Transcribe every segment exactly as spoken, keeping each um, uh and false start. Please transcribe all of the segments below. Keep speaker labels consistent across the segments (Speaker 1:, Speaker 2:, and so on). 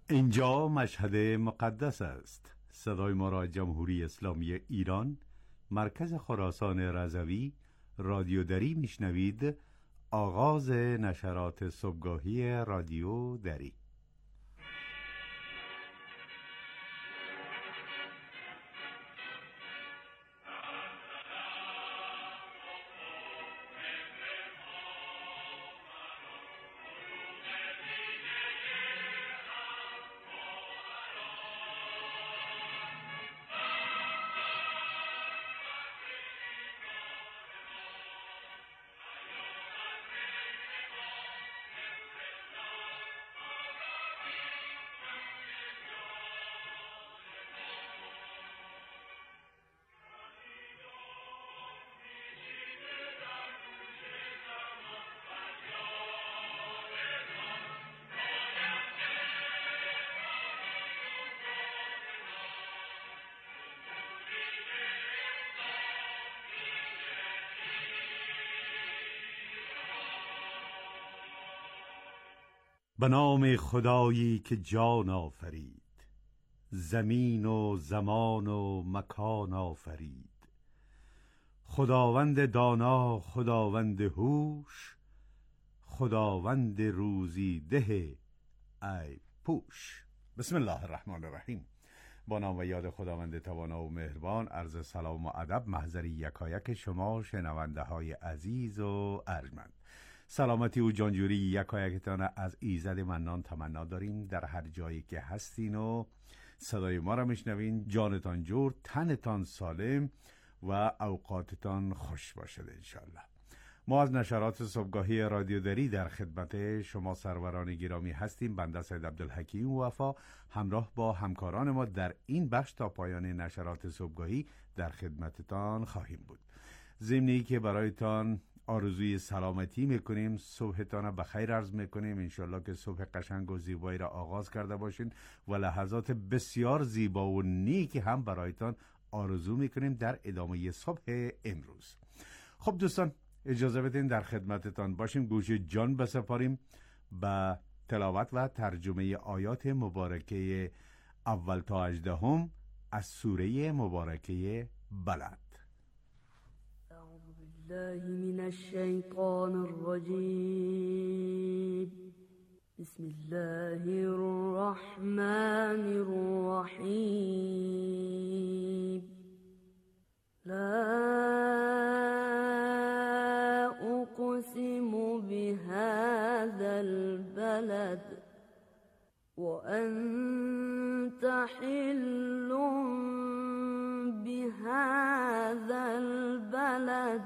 Speaker 1: اینجا مشهد مقدس است. صدای ما را جمهوری اسلامی ایران، مرکز خراسان رضوی، رادیو دری میشنوید. آغاز نشرات صبحگاهی رادیو دری. به نام خدایی که جان آفرید، زمین و زمان و مکان آفرید. خداوند دانا، خداوند هوش، خداوند روزی ده ای پوش. بسم الله الرحمن الرحیم. با نام و یاد خداوند توانا و مهربان. عرض سلام و ادب محضر یکایک شما شنونده های عزیز و ارجمند. سلامتی و جانجوری یکایکتان از ایزد منان تمنا داریم. در هر جایی که هستین و صدای ما را میشنوین، جانتان جور، تنتان سالم و اوقاتتان خوش باشد انشالله. ما از نشرات صبحگاهی رادیو دری در خدمت شما سروران گرامی هستیم. بنده سید عبدالحکیم وفا همراه با همکاران ما در این بخش تا پایان نشرات صبحگاهی در خدمتتان خواهیم بود. ضمنی که برایتان آرزوی سلامتی میکنیم، صبحتان بخیر عرض میکنیم. انشالله که صبح قشنگ و زیبایی را آغاز کرده باشین و لحظات بسیار زیبا و نیکی هم برایتان آرزو میکنیم در ادامه صبح امروز. خب دوستان، اجازه بدین در خدمتتان باشیم، گوش جان بسپاریم به تلاوت و ترجمه آیات مبارکه اول تا هجدهم از سوره مبارکه بلد.
Speaker 2: اعوذ بالله من الشیطان الرجیم. بسم الله الرحمن الرحیم. لا أقسم بهذا البلد وأنت حل بهذا البلد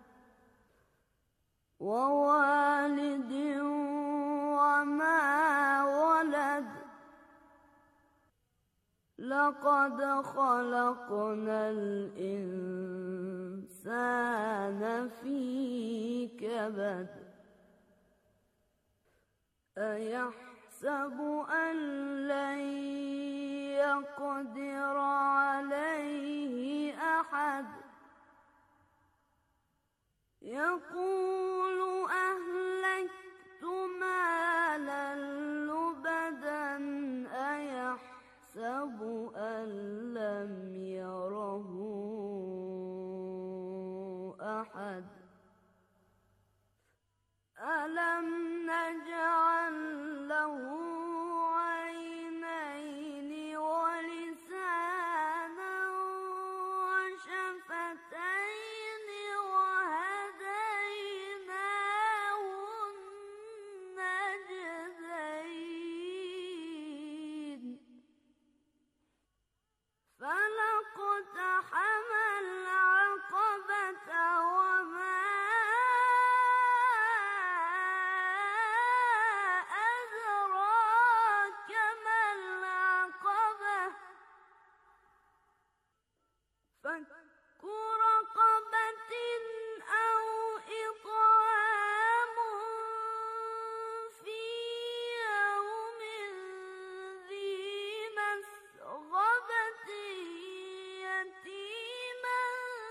Speaker 2: ووالد وما ولد لقد خلقنا الإنسان في كبد أيحسب أن لن يقدر عليه أحد يقول أهلكت مالا لبدا أيحسب أن لم يره أحد ألم نجعل له عينين ولسانا وشفتين وهديناه النجدين فلاقتحم العقبة وما فك رقبة أو إطعام في يوم ذي مسغبة يتيما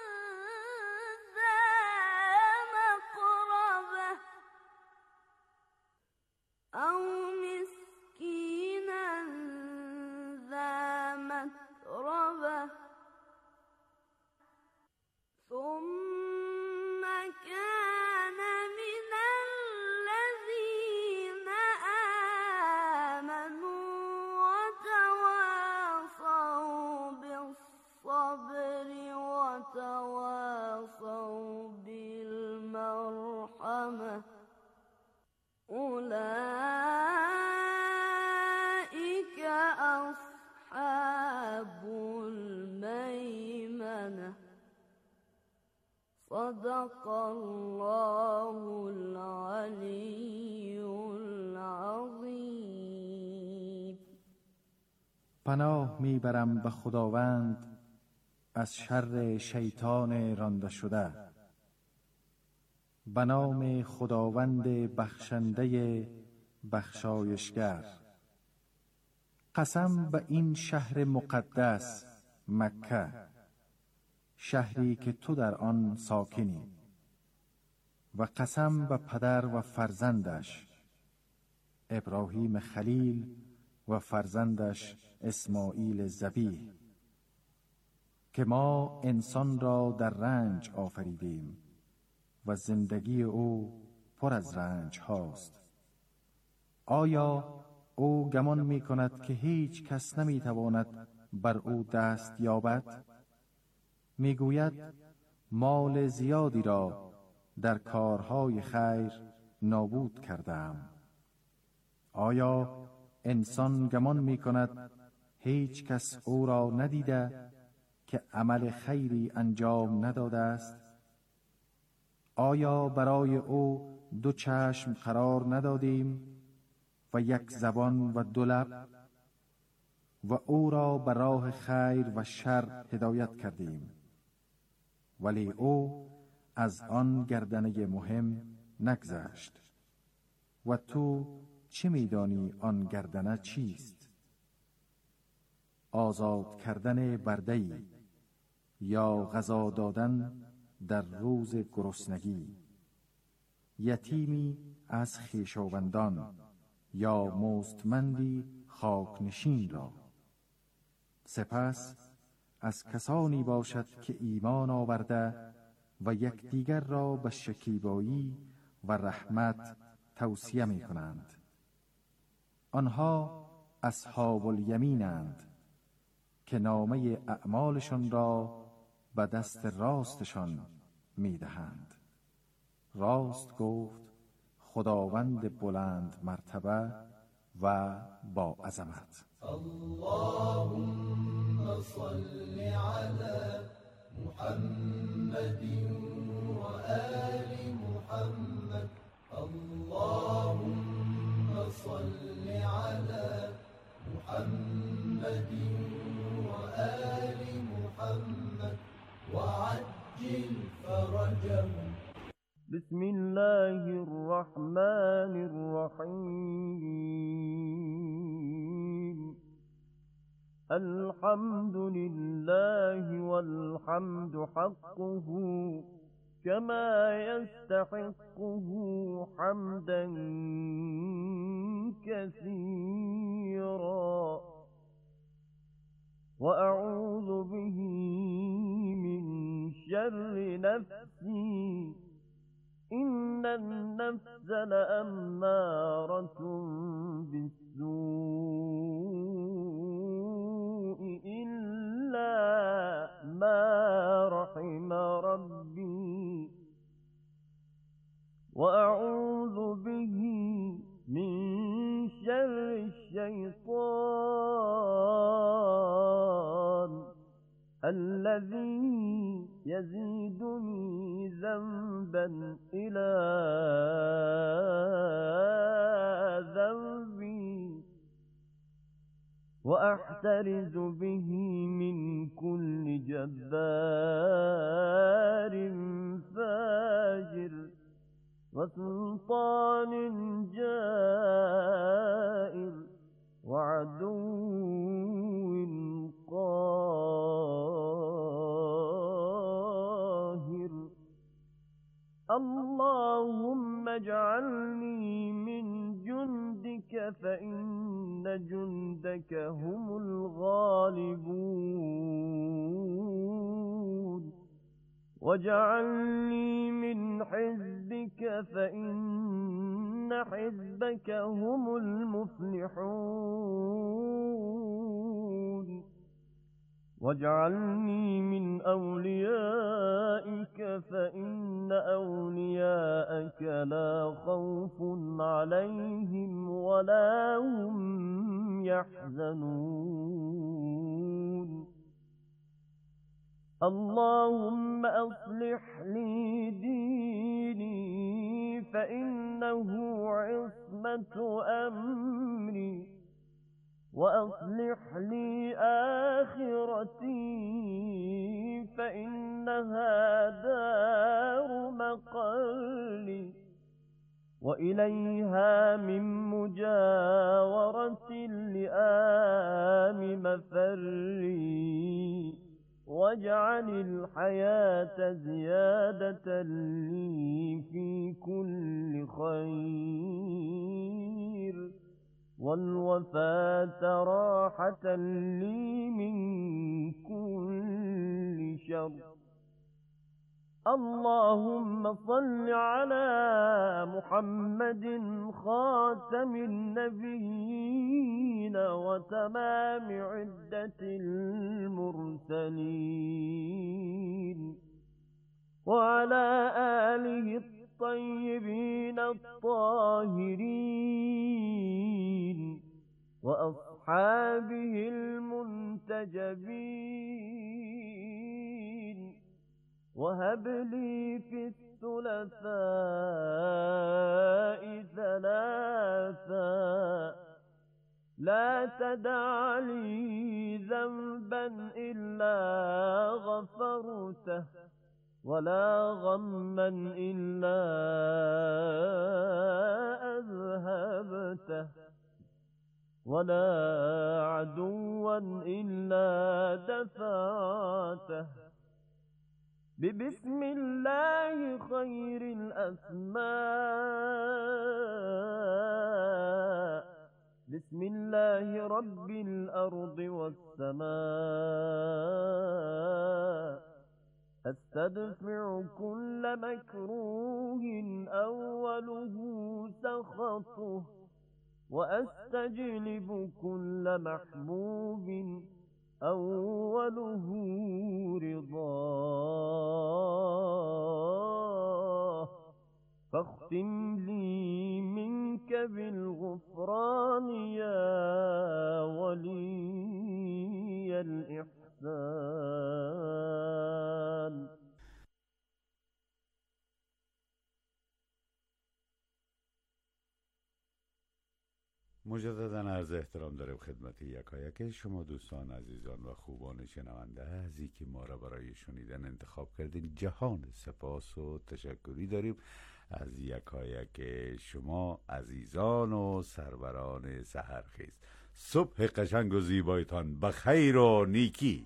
Speaker 2: ذا مقربة أو مسكينا
Speaker 3: پناه میبرم به خداوند از شر شیطان رانده شده. به نام خداوند بخشنده بخشایشگر. قسم به این شهر مقدس مکه، شهری که تو در آن ساکنی. و قسم به پدر و فرزندش ابراهیم خلیل و فرزندش اسماعیل ذبیح که ما انسان را در رنج آفریدیم و زندگی او پر از رنج هاست. آیا او گمان می کند که هیچ کس نمی تواند بر او دست یابد؟ می گوید مال زیادی را در کارهای خیر نابود کردم. آیا انسان گمان می کند هیچ کس او را ندیده که عمل خیری انجام نداده است؟ آیا برای او دو چشم قرار ندادیم و یک زبان و دو لب و او را به راه خیر و شر هدایت کردیم؟ ولی او از آن گردنه مهم نگذشت. و تو چه می‌دانی آن گردنه چیست؟ آزاد کردن برده‌ای یا غذا دادن در روز گرسنگی، یتیمی از خویشاوندان یا مستمندی خاکنشین را. سپس از کسانی باشد که ایمان آورده و یکدیگر را به شکیبایی و رحمت توصیه می کنند. آنها اصحاب الیمینند که نامه اعمالشان را به دست راستشان می دهند. راست گفت خداوند بلند مرتبه و با عظمت.
Speaker 4: اللهم صل على محمد و آل محمد. اللهم صل على محمد و آل محمد وعجل فرجهم.
Speaker 5: بسم الله الرحمن الرحيم. الحمد لله والحمد حقه كما يستحقه حمدا كثيرا. وأعوذ به من شر نفسي إن النفس لأمارة بالسوء إلا ما رحم ربي. وأعوذ به من شر الشيطان الذي يزيدني ذنبا إلى ذنبي وأحترز به من كل جبار فاجر وسلطان جائر وعدو قاهر. اللهم اجعلني من جندك فإن جندك هم الغالبون. واجعلني من حزبك فإن حزبك هم المفلحون. واجعلني من أوليائك فإن أولياءك لا خوف عليهم ولا هم يحزنون. اللهم أصلح لي ديني فإنه عصمة أمري وأصلح لي آخرتي فإنها دار مقالي وإليها من مجاورة لآم مفري واجعل الحياة زيادة لي في كل خير والوفاة راحة لي من كل شر. اللهم صل على محمد خاتم النبيين وتمام عدة المرسلين وعلى آله الطيبين الطاهرين وأصحابه المنتجبين. وهب لي في الثلثاء ثلاثا لا تدع لي ذنبا إلا غفرته ولا غما إلا أذهبته ولا عدوا إلا دفعته ببسم الله خير الأسماء بسم الله رب الأرض والسماء أستدفع كل مكروه أوله سخطه وأستجلب كل محبوب أوله رضاه فاختم لي منك بالغفران يا ولي الإحسان.
Speaker 1: مجددا عرض احترام داریم خدمت یکایک شما دوستان عزیزان و خوبان شنونده عزیزی که ما را برای شنیدن انتخاب کردین. جهان سپاس و تشکری داریم از یکایک شما عزیزان و سروران سحرخیز. صبح قشنگ و زیبایتان بخیر و نیکی.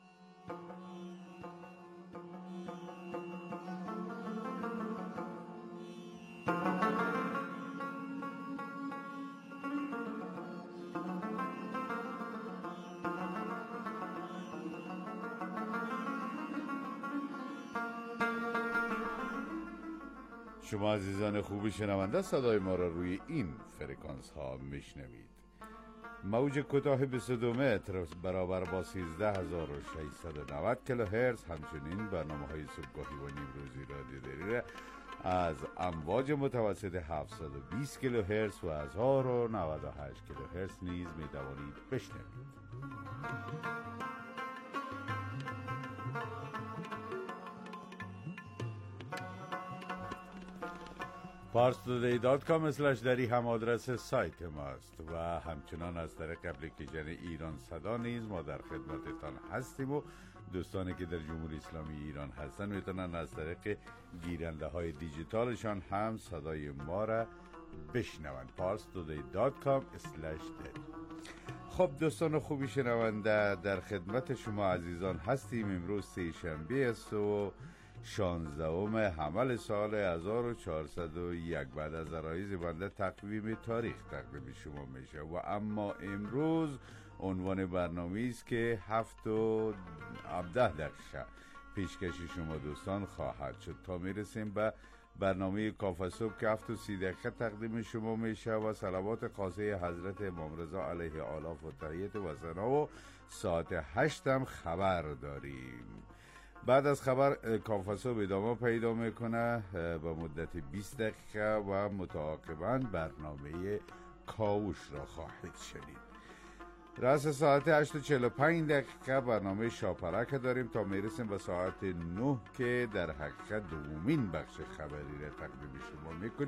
Speaker 1: شما عزیزان خوب شنونده صدای ما را روی این فرکانس ها میشنوید. موج کوتاه بیست و دو متر برابر با سیزده هزار و ششصد و نود کیلوهرتز. همچنین برنامه های صبحگاهی و نیم روزی رادیو دری را از امواج متوسط هفتصد و بیست کیلوهرتز و هزار و نود و هشت کیلوهرتز نیز می توانید بشنوید. پارس تودی دات کام اسلش دری هم آدرس سایت ماست و همچنان از طریق اپلیکیشن ایران صدا نیز ما در خدمتتان هستیم و دوستانی که در جمهوری اسلامی ایران هستن میتونن از طریق گیرنده های دیجیتالشان هم صدای ما را بشنوند. پارس تودی دات کام اسلش دری. خب دوستان خوبی شنونده، در خدمت شما عزیزان هستیم. امروز سه شنبه است و شانزدهم حمل سال هزار و چهارصد و یک بعد از عرایض بنده تقویم تاریخ تقدیم شما میشه و اما امروز عنوان برنامه است که هفت و هفده دقیقه پیشکشی شما دوستان خواهد شد تا میرسیم به برنامه کافه صبح که هفت و سی دقیقه تقدیم شما میشه و صلوات خاصه حضرت امام رضا علیه آلاف و تحیت و ثنا و ساعت هشت هم خبر داریم. بعد از خبر کافه صبح ادامه پیدا میکنه به مدت بیست دقیقه و متعاقباً برنامه کاوش را خواهید شنید. رأس ساعت هشت و چهل و پنج دقیقه برنامه شاپرک داریم تا میرسیم به ساعت نه که در حقیقت دومین بخش خبری را تقدیم شما میکنیم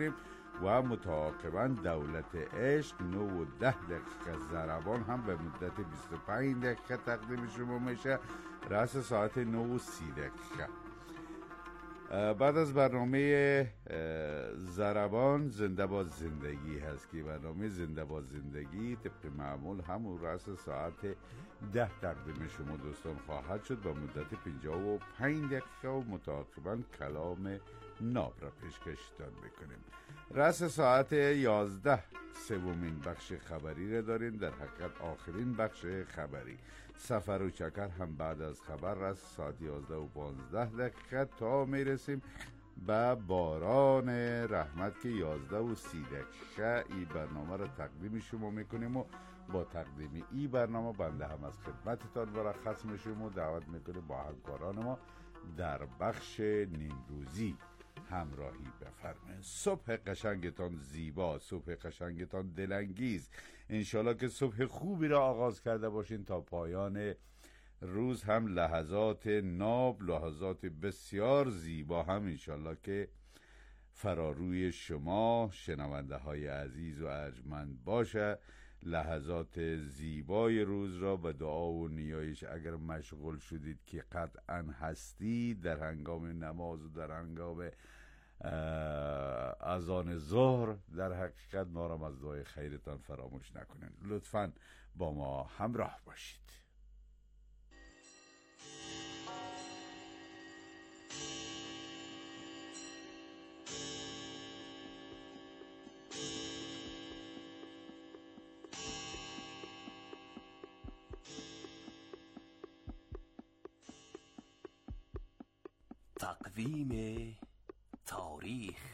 Speaker 1: و متعاقباً دولت عشق نه و ده دقیقه ضربان هم به مدت بیست و پنج دقیقه تقدیم شما میشه رأس ساعت نه و سی دقیقه. بعد از برنامه ضربان زنده با زندگی هست که برنامه زنده با زندگی طبق معمول همون رأس ساعت ده تقدیم شما دوستان خواهد شد با مدت پنجاه و پنج دقیقه و متعاقباً کلام ناب را پیشکشتان میکنیم. رأس ساعت یازده سومین بخش خبری را داریم، در حقیقت آخرین بخش خبری. سفر و چکر هم بعد از خبر رأس ساعت یازده و پانزده دقیقه تا میرسیم به باران رحمت که یازده و سی دقیقه ای برنامه را تقدیم شما میکنیم و با تقدیم ای برنامه بنده هم از خدمتتان مرخص میشیم و دعوت میکنیم با همکاران ما در بخش نیمروزی همراهی بفرمایید. صبح قشنگتان زیبا، صبح قشنگتان دلانگیز، انشالله که صبح خوبی را آغاز کرده باشین تا پایان روز هم لحظات ناب، لحظات بسیار زیبا هم انشالله که فراروی شما شنونده های عزیز و ارجمند باشه. لحظات زیبای روز را به دعا و نیایش اگر مشغول شدید که قطعا هستی در هنگام نماز و در هنگام اذان ظهر، در حقیقت ما را از دعای خیرتان فراموش نکنین. لطفاً با ما همراه باشید.
Speaker 6: تقویم تاریخ.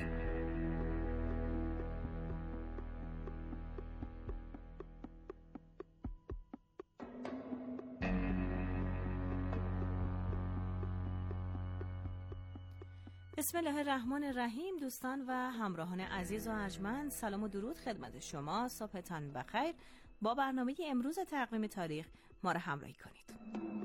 Speaker 7: بسم الله الرحمن الرحیم. دوستان و همراهان عزیز و ارجمند، سلام و درود خدمت شما. صبحتان بخیر. با برنامه امروز تقویم تاریخ ما را همراهی کنید.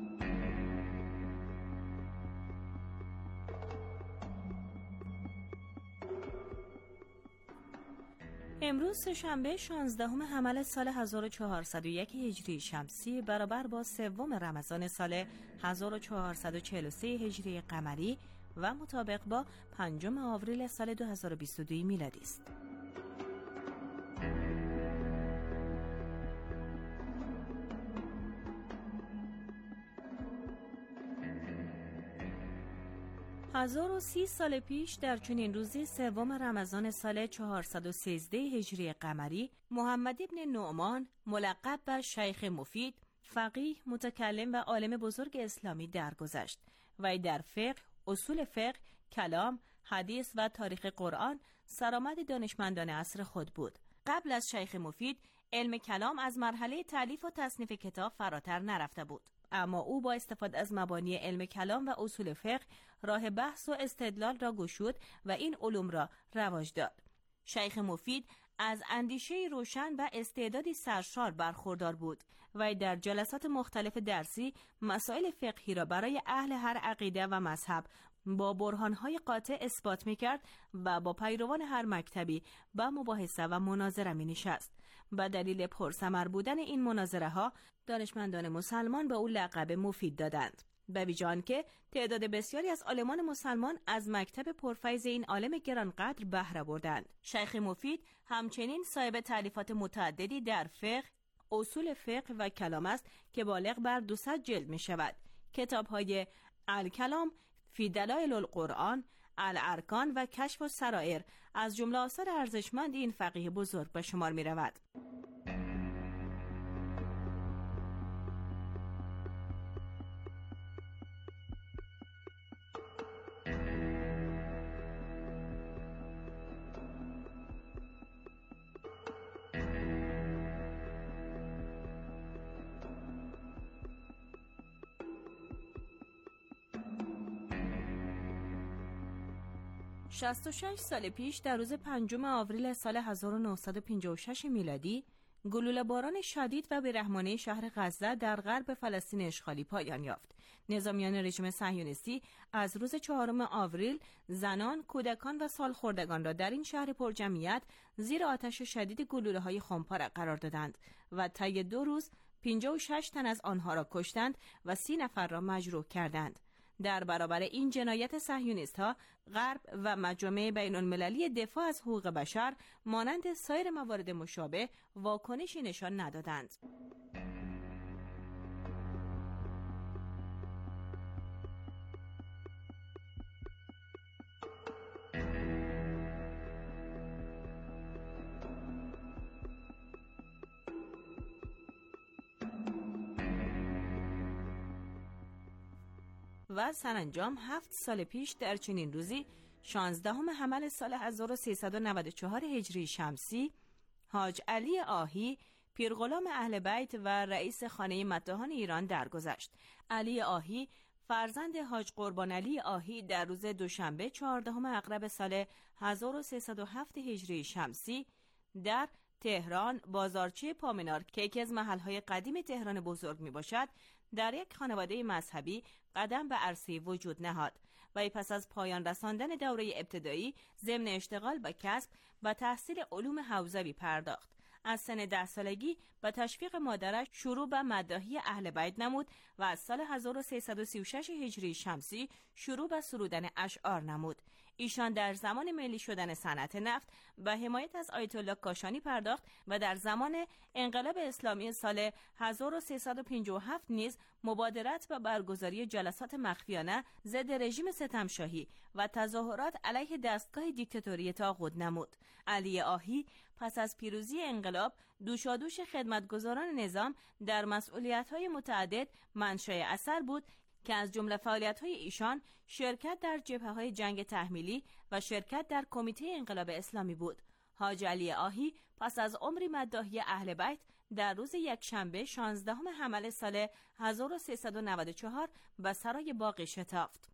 Speaker 7: امروز سه‌شنبه شانزدهم حمل سال هزار و چهارصد و یک هجری شمسی برابر با سوم رمضان سال هزار و چهارصد و چهل و سه هجری قمری و مطابق با پنجم آوریل سال دو هزار و بیست و دو میلادی است. هزار و سی سال پیش در چنین روزی سوم رمضان سال چهارصد و سیزده هجری قمری، محمد ابن نعمان ملقب بر شیخ مفید، فقیه، متکلم و عالم بزرگ اسلامی درگذشت و در فقه، اصول فقه، کلام، حدیث و تاریخ قرآن سرآمد دانشمندان عصر خود بود. قبل از شیخ مفید، علم کلام از مرحله تالیف و تصنیف کتاب فراتر نرفته بود، اما او با استفاده از مبانی علم کلام و اصول فقه راه بحث و استدلال را گشود و این علوم را رواج داد. شیخ مفید از اندیشه روشن و استعدادی سرشار برخوردار بود و در جلسات مختلف درسی مسائل فقهی را برای اهل هر عقیده و مذهب با برهانهای قاطع اثبات می‌کرد و با پیروان هر مکتبی با مباحثه و مناظره می‌نشست. به دلیل پرثمر بودن این مناظره ها دانشمندان مسلمان به او لقب مفید دادند، به ویژه آنکه تعداد بسیاری از عالمان مسلمان از مکتب پرفیض این عالم گرانقدر بهره بردند. شیخ مفید همچنین صاحب تالیفات متعددی در فقه، اصول فقه و کلام است که بالغ بر دویست جلد می شود. کتاب‌های الکلام فی دلائل القرآن، الارکان و کشف السرائر از جمله آثار ارزشمند این فقیه بزرگ به شمار می رود. شصت و شش سال پیش در روز پنجم آوریل سال هزار و نهصد و پنجاه و شش میلادی، گلوله باران شدید و بیرحمانه شهر غزه در غرب فلسطین اشغالی پایان یافت. نظامیان رژیم صهیونیستی از روز چهارم آوریل زنان، کودکان و سالخوردگان را در این شهر پرجمعیت زیر آتش شدید گلوله‌های خمپاره قرار دادند و طی دو روز پنجاه و شش تن از آنها را کشتند و سی نفر را مجروح کردند. در برابر این جنایت صهیونیست‌ها، غرب و مجامع بین‌المللی دفاع از حقوق بشر مانند سایر موارد مشابه واکنشی نشان ندادند. و سرانجام هفت سال پیش در چنین روزی شانزدهم حمل سال هزار و سیصد و نود و چهار هجری شمسی، حاج علی آهی پیرغلام اهل بیت و رئیس خانه مداحان ایران درگذشت. علی آهی فرزند حاج قربان علی آهی در روز دوشنبه چهاردهم اغرب سال هزار و سیصد و هفت هجری شمسی در تهران بازارچه پامنار که یکی از محلهای قدیم تهران بزرگ می باشد، در یک خانواده مذهبی قدم به عرصه وجود نهاد و پس از پایان رساندن دوره ابتدایی ضمن اشتغال به کسب و تحصیل علوم حوزوی پرداخت. از سن ده سالگی به تشویق مادرش شروع به مداحی اهل بیت نمود و از سال هزار و سیصد و سی و شش هجری شمسی شروع به سرودن اشعار نمود. ایشان در زمان ملی شدن صنعت نفت به حمایت از آیت الله کاشانی پرداخت و در زمان انقلاب اسلامی سال هزار و سیصد و پنجاه و هفت نیز مبادرت به برگزاری جلسات مخفیانه ضد رژیم ستمشاهی و تظاهرات علیه دستگاه دیکتاتوری طاغوت نمود. علی آهی پس از پیروزی انقلاب دوشادوش خدمتگزاران نظام در مسئولیت‌های متعدد منشأ اثر بود که از جمله فعالیت‌های ایشان شرکت در جبهه‌های جنگ تحمیلی و شرکت در کمیته انقلاب اسلامی بود. حاج علی آهی پس از عمری مداحی اهل بیت در روز یکشنبه شانزدهم حمل سال هزار و سیصد و نود و چهار به سرای باغ شتافت.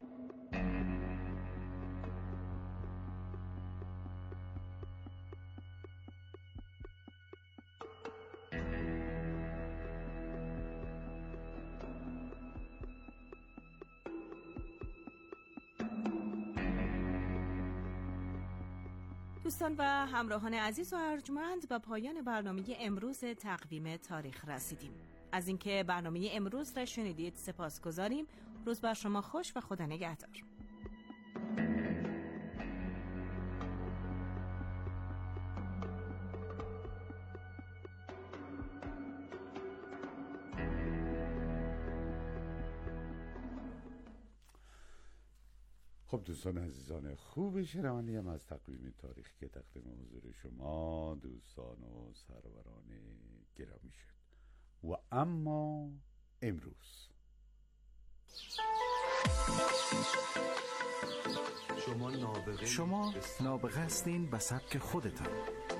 Speaker 7: دوستان و همراهان عزیز و ارجمند به پایان برنامه امروز تقویم تاریخ رسیدیم. از اینکه برنامه امروز را شنیدید سپاسگزاریم. روز بر شما خوش و خدا نگهدار.
Speaker 1: خب دوستان عزیزان خوب شنوانی هم از تقویم تاریخ که تقدیم حضور شما دوستان و سروران گرامی شد. و اما امروز
Speaker 8: شما نابغه
Speaker 3: شما نابغه هستین به سبک خودتان.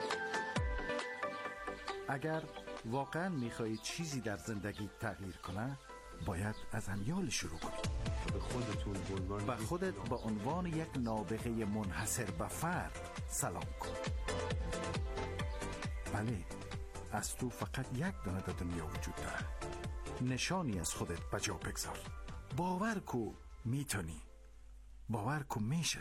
Speaker 3: اگر واقعا میخواهید چیزی در زندگی تغییر کنه باید از امیال شروع کنید.
Speaker 8: به خودتون
Speaker 3: به خودت به عنوان یک نابغه منحصر به فرد سلام کن. بله، از تو فقط یک دانه در دنیا وجود داره. نشانی از خودت به جا بگذار. باور کو میتونی. باور کو میشه.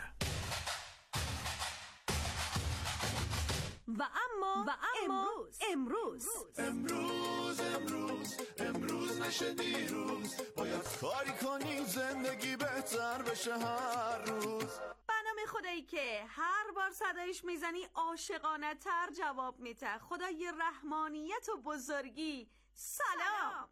Speaker 7: و اما و اما امروز
Speaker 9: امروز امروز امروز امروز نشه دیروز، باید کاری کنیم زندگی بهتر بشه هر روز.
Speaker 10: برنامه خدایی که هر بار صدایش میزنی عاشقانه تر جواب میده. خدای رحمانیت و بزرگی. سلام.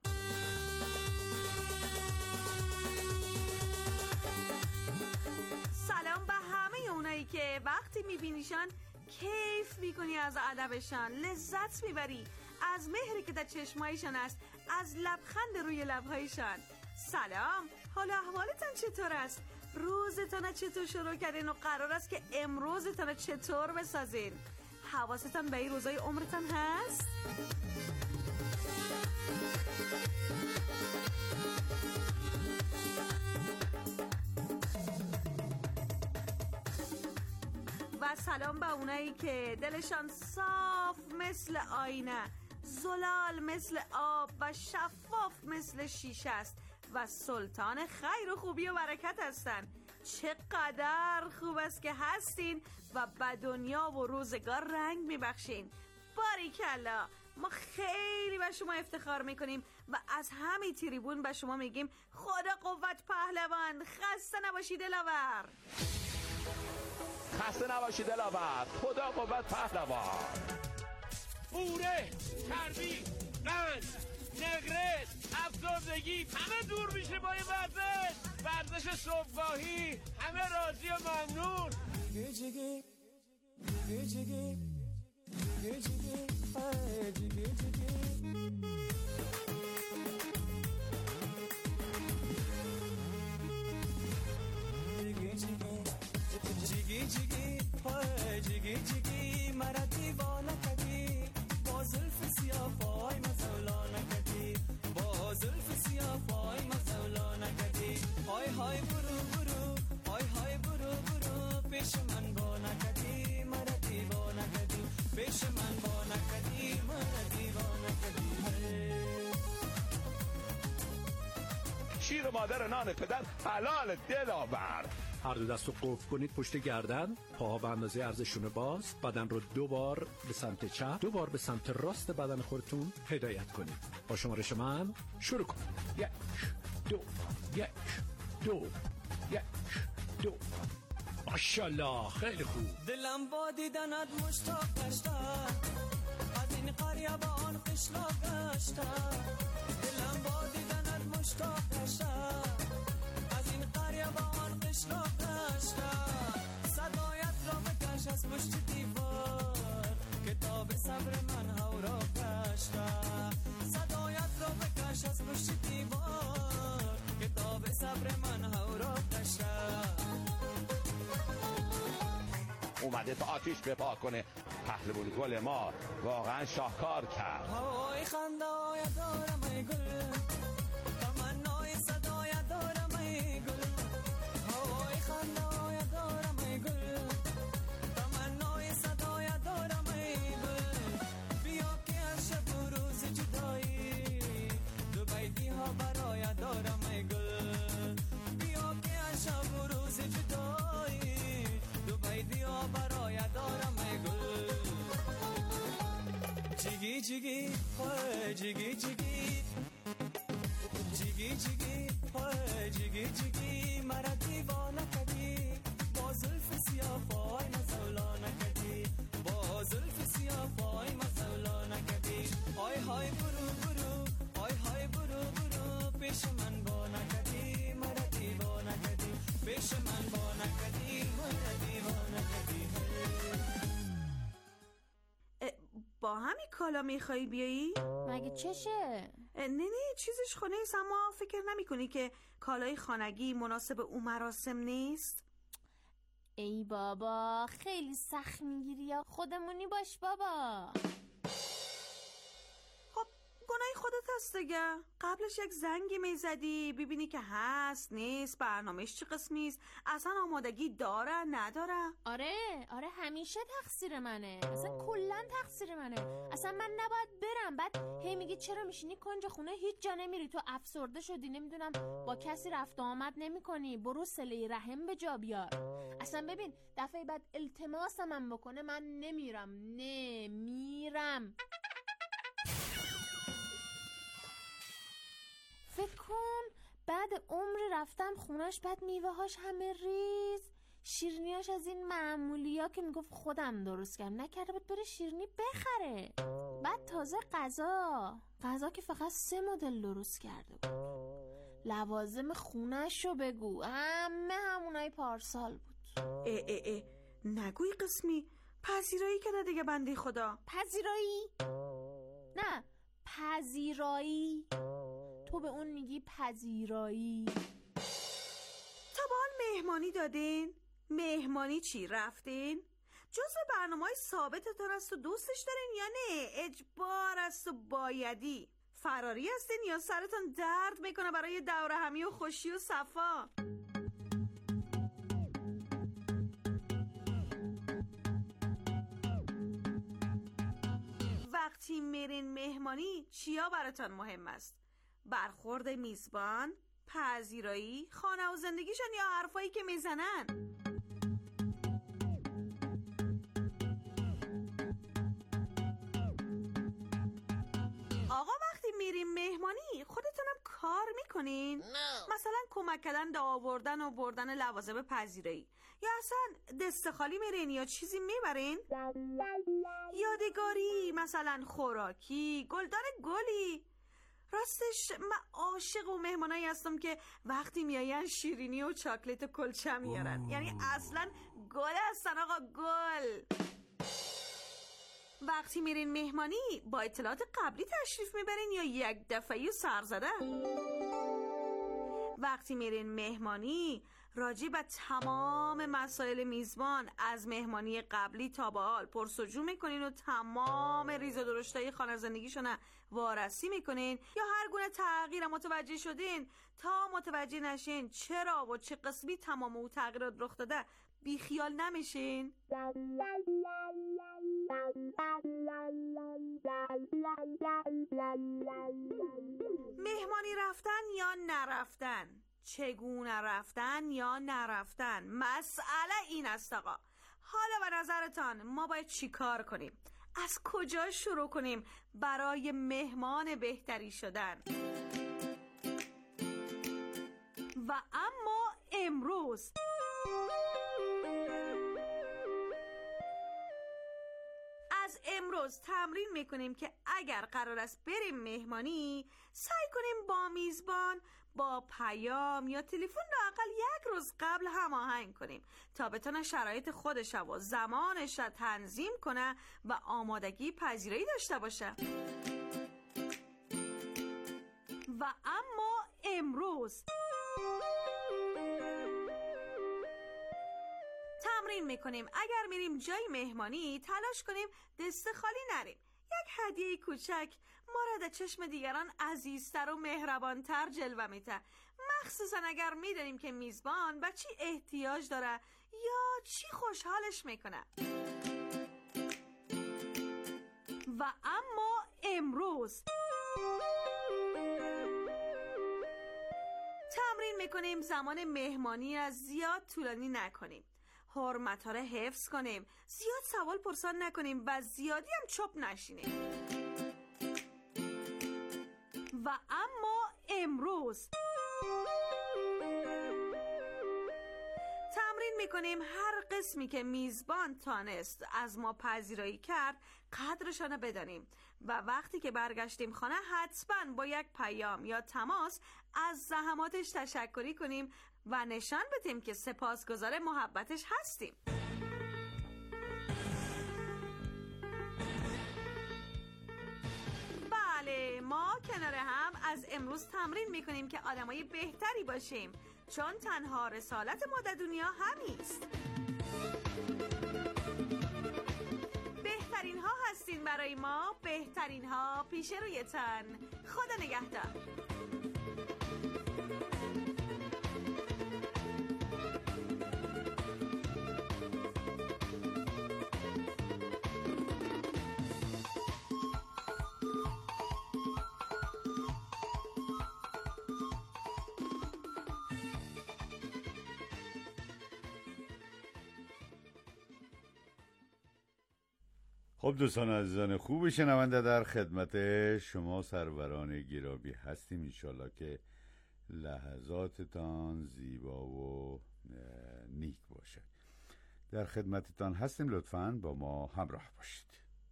Speaker 10: سلام به همه اونایی که وقتی میبینیشان کیف میکنی، از ادبشان لذت میبری، از مهری که در چشمایشان است، از لبخند روی لبهایشان. سلام، حالا احوالتان چطور است؟ روزتان چطور شروع کردین و قرار است که امروزتان چطور بسازین؟ حواستان به این روزای عمرتان هست؟ و سلام به اونایی که دلشان صاف مثل آینه، زلال مثل آب و شفاف مثل شیشه است و سلطان خیر و خوبی و برکت هستند. چقدر خوب است که هستین و به دنیا و روزگار رنگ میبخشین. باریکلا، ما خیلی به شما افتخار میکنیم و از همین تریبون به شما میگیم خدا قوت پهلوان. خسته نباشید دلاور.
Speaker 11: خسته نباشید دلاور. خدا قوت پهلوان.
Speaker 12: پوره، چربی، قند، نقرس، افسردگی همه دور میشه با این ورزش. ورزش صبحگاهی، همه راضی و ممنون.
Speaker 13: جگی جگی جگی جگی جگی جگی آی جگی جگی جگی جگی آی جگی جگی مرا دیوانه کردی با زلف سیاه پای مزولا نکردی با زلف سیاه پای مزولا نکردی های های برو برو های های برو برو پیش من با نکردی مرا دیوانه کردی پیش من با نکردی مرا دیوانه کردی
Speaker 11: شیر مادر نان پدر حلال دلاور.
Speaker 14: هر دو دست رو قفل کنید پشت گردن، پاها به اندازه عرضشون باز، بدن رو دو بار به سمت چپ، دو بار به سمت راست بدن خودتون هدایت کنید. با شمارش من شروع کنید. یک دو یک دو یک دو. ماشاءالله خیلی خوب.
Speaker 13: دلم با دیدنت مشتاق گشتم، از این قریه با آن قشلاق گشتم. دلم با دیدنت مشتاق گشتم، از این قریه با آن قشلاق گشتم. صدایت را بکش از پشت دیوار، کتاب صبر من هورا گشتم. صدایت را بکش از پشت دیوار، کتاب صبر من هورا گشتم.
Speaker 11: اومده تا آتیش بپا کنه. پهلوان گل ما واقعا شاهکار کرد.
Speaker 13: هوای خندای دارم ای گل، تمنای صدای دارم ای گل. هوای خندای دارم ای گل، تمنای صدای دارم ای گل. بیا که از شب و روز جدایی دو بیتی ها برای دارم ای گل. بیا که از شب و روز جدایی دو بیتی ها برای دارم ای گل. جگی جگی های جگی جگی جگی جگی های جگی جگی مرا دیوانه کردی با زلف سیاه پای مزولا نکردی با زلف سیاه پای مزولا نکردی. های های برو برو های های برو برو پیش من با نکردی مرا دیوانه کردی پیش من با نکردی مرا دیوانه کردی.
Speaker 10: با همین کالا میخوایی بیایی؟
Speaker 15: مگه چشه؟
Speaker 10: نه نه چیزش خونه ایست، اما فکر نمی کنی که کالای خانگی مناسب اون مراسم نیست؟
Speaker 15: ای بابا خیلی سخت میگیری یا خودمونی باش بابا.
Speaker 10: خب گناهی خودت هست دیگه. قبلش یک زنگی میزدی ببینی که هست نیست، برنامهش چه قسمی است، اصلا آمادگی داره نداره.
Speaker 15: آره آره همیشه تقصیر منه، اصلا کلا تقصیر منه. اصلا من نباید برم، بعد هی میگی چرا میشینی کنج خونه هیچ جا نمیری، تو افسرده شدی، نمیدونم با کسی رفت آمد نمی کنی، برو صله رحم به جا بیار. اصلا ببین دفعه بعد التماسم من بکنه من نمیرم نمیرم. فکر کن بعد عمر رفتم خونش، بعد میوه هاش همه ریز، شیرنیاش از این معمولی ها که میگفت خودم درست کردم، نکرده بود بره شیرنی بخره. بعد تازه غذا غذا که فقط سه مدل درست کرده بود. لوازم خونش رو بگو همه همونای پارسال بود.
Speaker 10: اه اه اه نگوی قسمی، پذیرایی کنه دیگه بنده خدا.
Speaker 15: پذیرایی؟ نه پذیرایی. تو به اون میگی پذیرایی.
Speaker 10: تا به حال مهمانی دادین؟ مهمانی چی رفتین؟ جزء برنامه‌های ثابتتون است و دوستش دارین یا نه؟ اجبار است و بایدی. فراری هستین یا سرتون درد میکنه برای دور همی و خوشی و صفا؟ وقتی میرین مهمانی چیا براتون مهم است؟ برخورد میزبان، پذیرایی، خانه و زندگیشون یا حرفایی که میزنن؟ آقا وقتی میریم مهمانی خودتونم کار میکنین؟ no. مثلا کمک کردن دا آوردن و بردن لوازم پذیرایی، یا اصلا دست خالی میرین یا چیزی میبرین؟ یادگاری، مثلا خوراکی، گلدان گلی. راستش من عاشق و مهمانایی هستم که وقتی میاین شیرینی و چاکلت و کلچه میارن. یعنی اصلا گل هستن آقا، گل. وقتی میرین مهمانی با اطلاعات قبلی تشریف میبرین یا یک دفعه‌ای سر زده؟ وقتی میرین مهمانی راجع به تمام مسائل میزبان از مهمانی قبلی تا به حال پرسجو میکنین و تمام ریز و درشتای خانه زندگیشون وارسی میکنین، یا هر گونه تغییر متوجه شدین تا متوجه نشین چرا و چه قسمی تمام او تغییرات رخ داده بی خیال نمیشین؟ مهمانی رفتن یا نرفتن، چگونه رفتن یا نرفتن، مسئله این است آقا. حالا به نظرتان ما باید چی کار کنیم؟ از کجا شروع کنیم برای مهمان بهتری شدن؟ و اما امروز از امروز تمرین میکنیم که اگر قرار است بریم مهمانی سعی کنیم با میزبان با پیام یا تلفن لااقل یک روز قبل هماهنگ کنیم تا بتونه شرایط خودش و زمانش را تنظیم کنه و آمادگی پذیرایی داشته باشه. و اما امروز تمرین میکنیم اگر میریم جای مهمانی تلاش کنیم دست خالی نریم. یک هدیه کوچک ما را در چشم دیگران عزیزتر و مهربانتر جلوه میده، مخصوصا اگر میدونیم که میزبان به چی احتیاج داره یا چی خوشحالش میکنه. و اما امروز تمرین میکنیم زمان مهمانی را زیاد طولانی نکنیم، حرمت‌ها را حفظ کنیم، زیاد سوال پرسان نکنیم و زیادی هم چوب نشینیم. و اما امروز تمرین میکنیم هر قسمی که میزبان تانست از ما پذیرایی کرد قدرشان بدانیم و وقتی که برگشتیم خانه حتما با یک پیام یا تماس از زحماتش تشکری کنیم و نشان بدیم که سپاسگزار محبتش هستیم. بله، ما کنار هم از امروز تمرین میکنیم که آدمای بهتری باشیم، چون تنها رسالت ما در دنیا همیست. بهترین ها هستین برای ما، بهترین ها پیش رویتان. خدا نگهدار.
Speaker 1: خب دوستان عزیزان خوب شنونده، در خدمت شما سروران گرامی هستیم. انشالله که لحظاتتان زیبا و نیک باشه. در خدمتتان هستیم، لطفاً با ما همراه باشید.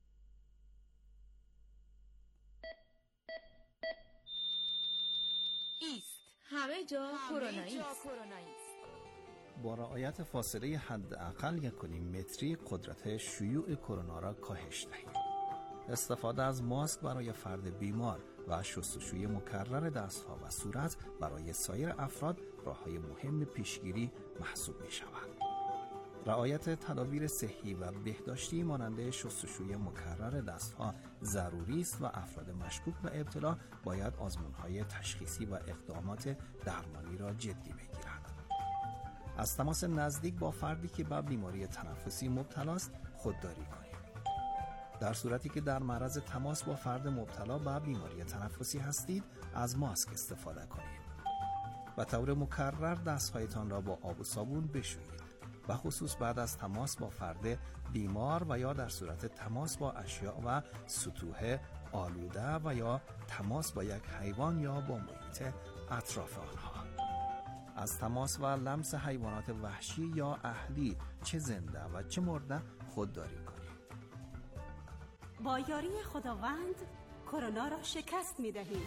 Speaker 16: ایست همه جا کرونایی است.
Speaker 17: با رعایت فاصله حداقل یک و نیم متری قدرت شیوع کرونا را کاهش دهید. استفاده از ماسک برای فرد بیمار و شستشوی مکرر دستها و صورت برای سایر افراد راه‌های مهم پیشگیری محسوب می شود. رعایت تدابیر صحی و بهداشتی مانند شستشوی مکرر دستها ضروری است و افراد مشکوک به ابتلا باید آزمون‌های تشخیصی و اقدامات درمانی را جدی بگیرند. از تماس نزدیک با فردی که به بیماری تنفسی مبتلا است خودداری کنید. در صورتی که در معرض تماس با فرد مبتلا به بیماری تنفسی هستید از ماسک استفاده کنید. به طور مکرر دستهایتان را با آب و صابون بشویید، به خصوص بعد از تماس با فرد بیمار و یا در صورت تماس با اشیاء و سطوح آلوده و یا تماس با یک حیوان یا با محیط اطراف آنها. از تماس و لمس حیوانات وحشی یا اهلی چه زنده و چه مرده خودداری کنید.
Speaker 18: با یاری خداوند کرونا را شکست می‌دهیم.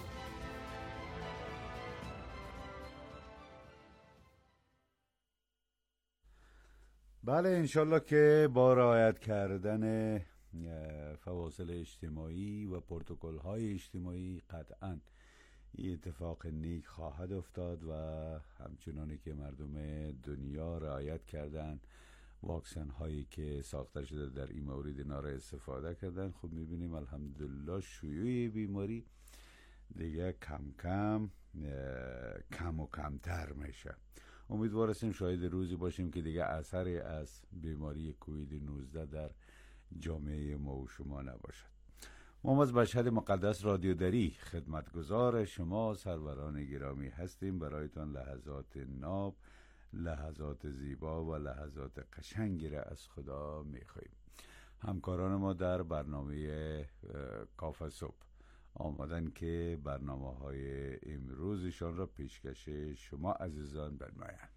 Speaker 1: بله، انشالله که با رعایت کردن فواصل اجتماعی و پروتکل‌های اجتماعی قطعاً این اتفاق نیک خواهد افتاد و همچنانی که مردم دنیا رعایت کردن، واکسن هایی که ساخته شده در این مورد اینا را استفاده کردن، خب میبینیم الحمدلله شیوع بیماری دیگه کم کم کم و کمتر میشه. امیدوار هستیم شاهد روزی باشیم که دیگه اثری از بیماری کووید نوزده در جامعه ما و شما نباشد. ما از مشهد مقدس رادیو دری خدمتگزار شما سروران گرامی هستیم. برایتان لحظات ناب، لحظات زیبا و لحظات قشنگی را از خدا میخواهیم. همکاران ما در برنامه کافه صبح آمدن که برنامه های امروزشان را پیشکش شما عزیزان بنمایند.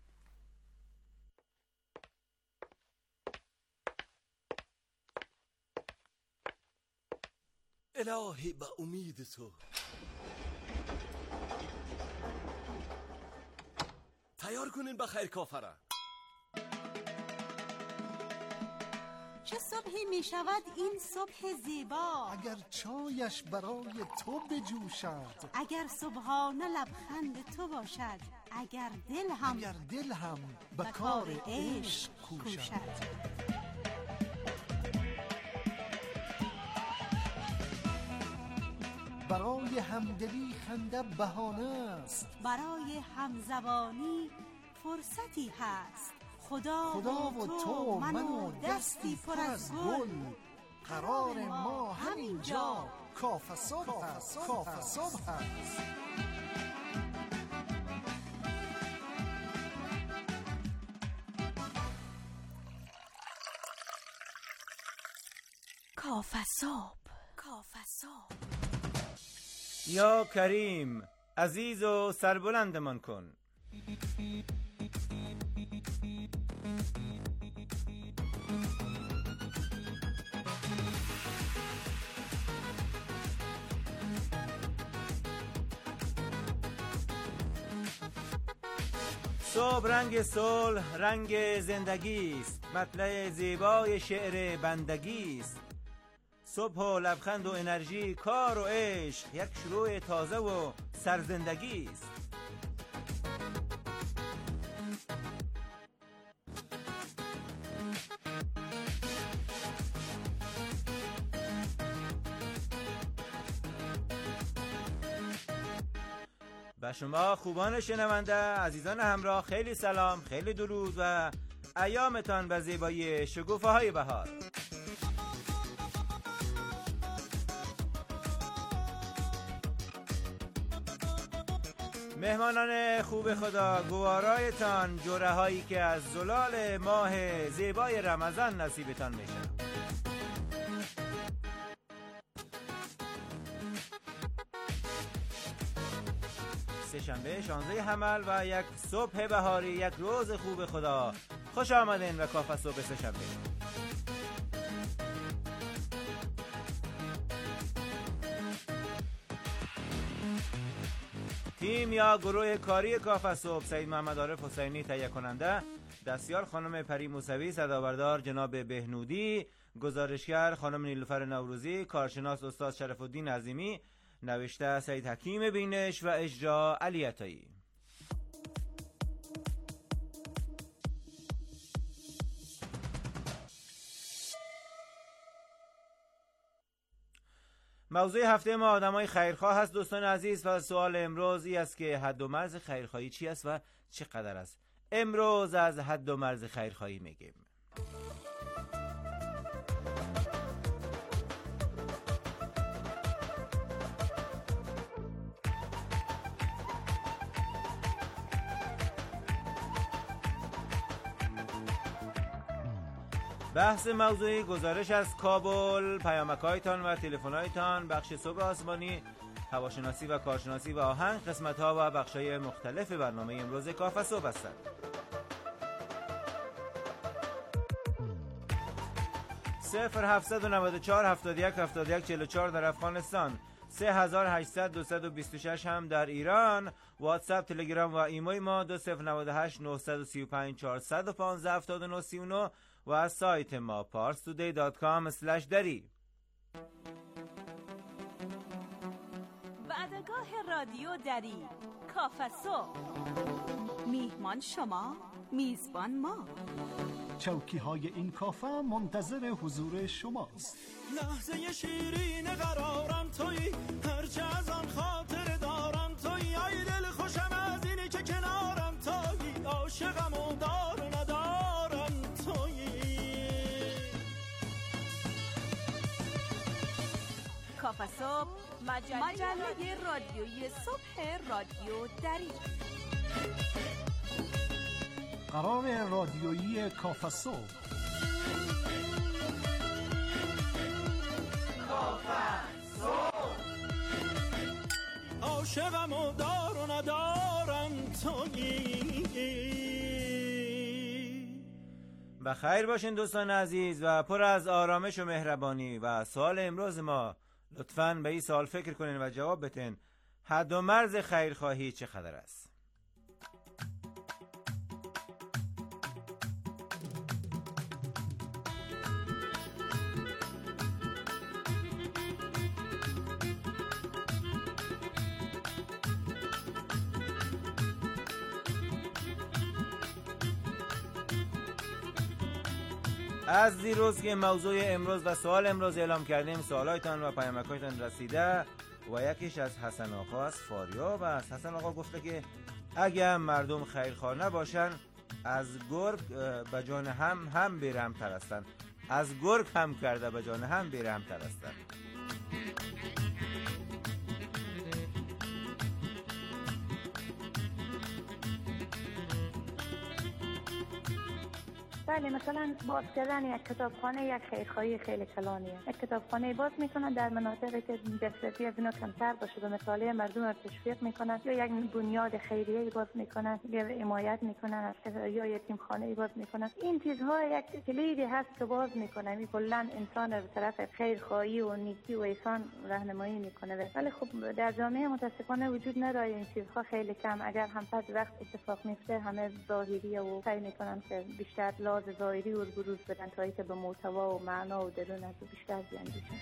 Speaker 6: الهی به امید تو تیار کنین به خیر کافره.
Speaker 18: چه صبحی می شود این صبح زیبا،
Speaker 19: اگر چایش برای تو بجوشد،
Speaker 18: اگر صبحانه لبخند تو باشد، اگر دل هم
Speaker 19: اگر دل هم به کار عشق کوشد. برای همدلی خنده بهانه است،
Speaker 18: برای همزبانی فرصتی هست. خدا,
Speaker 19: خدا و تو من و دستی پر از گل، قرار ما همینجا کافه صبح هست. کافه صبح هست.
Speaker 18: کافه صبح، کافه صبح.
Speaker 20: یا کریم عزیز و سربلندمان کن. صبح رنگ صلح، رنگ زندگی است، مطلع زیبای شعر بندگی است. صبح و لبخند و انرژی، کار و عشق، یک شروع تازه و سرزندگی است. به شما خوبان شنونده، عزیزان همراه، خیلی سلام، خیلی درود و ایامتان به زیبایی شکوفه های بهار. مهمانان خوب خدا، گوارایتان، جوره هایی که از زلال ماه زیبای رمضان نصیبتان میشه. سه‌شنبه شانزده حمل و یک صبح بهاری، یک روز خوب خدا. خوش آمدین به کافه صبح سه‌شنبه. تیم یا گروه کاری کافه صبح: سید محمد عارف حسینی تهیه کننده، دستیار خانم پری موسوی، صدابردار جناب بهنودی، گزارشگر خانم نیلوفر نوروزی، کارشناس استاد شرف الدین عظیمی، نوشته سید حکیم بینش و اجرا علی عطایی. موضوع هفته ما آدمای خیرخواه هست دوستان عزیز و سوال امروز ای است که حد و مرز خیرخواهی چی است و چقدر است؟ امروز از حد و مرز خیرخواهی میگیم. حد و مرز خیرخواهی بحث موضوعی گزارش از کابل، پیامک‌هایتان و تلفن‌هایتان، بخش صبح آسمانی، هواشناسی و کارشناسی و آهنگ، قسمت‌ها و بخش‌های مختلف برنامه امروز کافه صبح هستند. صفر هفتصد و نود و چهار هفتاد و یک هفتاد و یک چهل و چهار در افغانستان، سه هزار و هشتصد دویست و بیست و شش هم در ایران. واتساپ، تلگرام و ایموی ما دو صفر نود و هشت نهصد و سی و پنج چهارصد و پانزده هفتاد و نه سی و نه و از سایت ما پارس تودی دات کام اسلش دری.
Speaker 7: وعدگاه رادیو دری، کافه صبح. میهمان شما، میزبان ما.
Speaker 19: چوکی های این کافه منتظر حضور شماست.
Speaker 13: لحظه شیرین قرارم تویی، هرچه از آن خاطر دارم تویی، ای دل خوشم از اینی که کنارم تویی، عاشقم و دار و ندارم تویی.
Speaker 7: کافه صبح، مجله, مجله رادیویی صبح رادیو دری.
Speaker 19: قرار رادیویی کافه صبح.
Speaker 13: کافه صبح. عاشقم و دار و ندارم تویی.
Speaker 20: بخیر باشین دوستان عزیز و پر از آرامش و مهربانی. و سوال امروز ما، لطفاً به این سوال فکر کنین و جواب بتین. حد و مرز خیرخواهی چقدر است؟ از دیروز که موضوع امروز و سوال امروز اعلام کردیم، سوالایتان و پیامک‌هایتان رسیده و یکیش از حسن آقا از فاریاب. و از حسن آقا گفته که اگر مردم خیرخواه نباشن، از گرگ به جان هم هم بیرحم تر هستند. از گرگ هم کرده به جان هم بیرحم تر هستند.
Speaker 21: بله، مثلا باز کردن یک کتابخانه یک خیرخواهی خیلی کلانیه. یک کتابخانه باز میکنن در مناطقی که دسترسی از اینا کمتر باشه و مطالعه مردم رو تشویق میکنن، یا یک بنیاد خیریه باز میکنن یا حمایت میکنن، یا یتیمخانه باز میکنن. این چیزها یک کلیدی هست که باز میکنن، می کلا انسان رو به طرف خیرخواهی و نیکی و احسان راهنمایی میکنه. ولی خب در جامعه متاسفانه وجود نداره این چیزها، خیلی کم. اگر هم پس وقت اتفاق میفته همه ظاهری و سعی میکنن که بیشتر لاز ظاهری و بروز بدن تا اینکه به محتوا و معنا و درون از بیشتر بیاندیشن.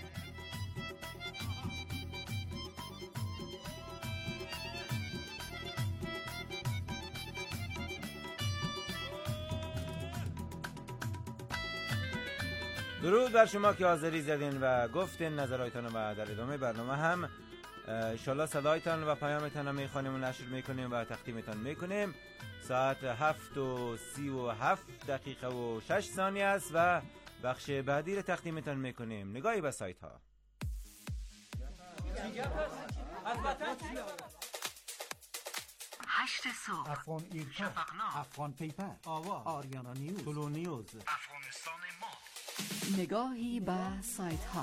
Speaker 20: درود بر شما که حاضری زدین و گفتین نظرهایتان و در ادامه برنامه هم انشالله صدایتان و پیامتان رو میخوانیم و نشر میکنیم و تقدیمتان میکنیم. ساعت هفت و سی و هفت دقیقه و شش ثانیه است و بخش بعدی رو تقدیمتان میکنیم. نگاهی به سایت ها.
Speaker 19: هشت صبح، افغان ایرکا، افغان پیپر، آوا، آریانا نیوز، طلو نیوز، افغانستان ما.
Speaker 22: نگاهی به سایت ها.